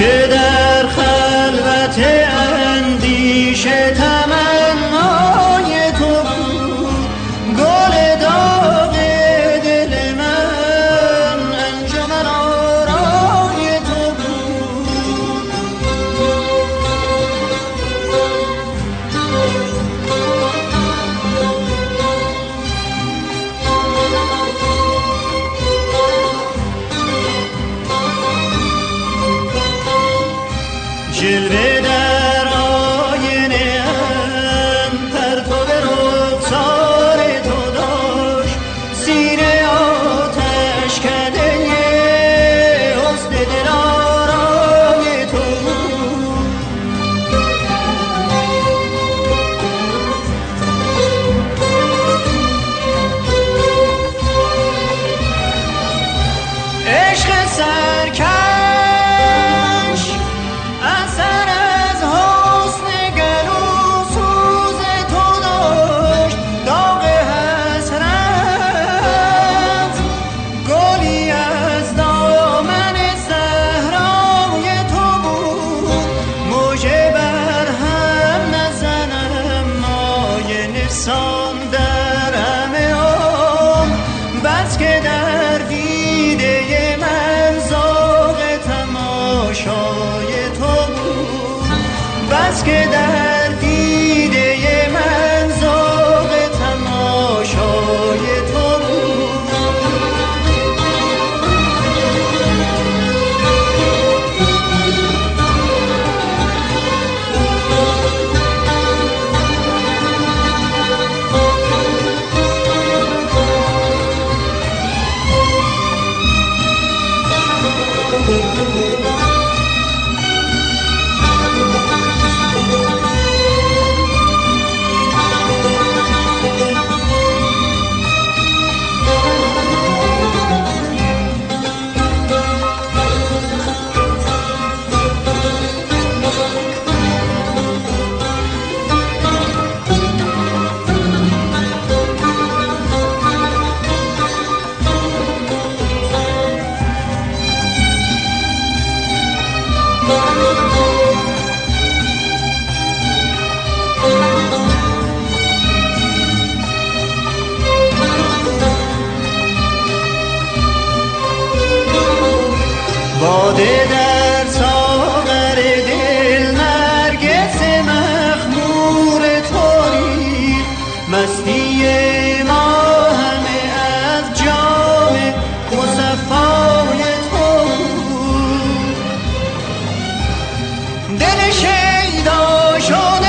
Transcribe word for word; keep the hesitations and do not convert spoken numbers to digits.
که در خلوت اندیشه تمنای تو بود، گل داغ دل من انجمن آرای تو بود. جلوه در آینه ام پرتو رخسار تو داشت، سینه آتش کده حسن دلارای تو بود. عشق سرکش اثر از حسن گلو سوز تو داشت، داغ حسرت گلی از دامن صحرای تو بود. موجه بر هم نزنم مایه نفسان در همه عمر، بس که در دیده من ذوق تماشای تو بود، بس که در دیده من ذوق تماشای تو بود. باده در ساغر دل نرگس مخمور تو ریخت، مستی ما همه از جام مصفای تو بود. دل شیدا شد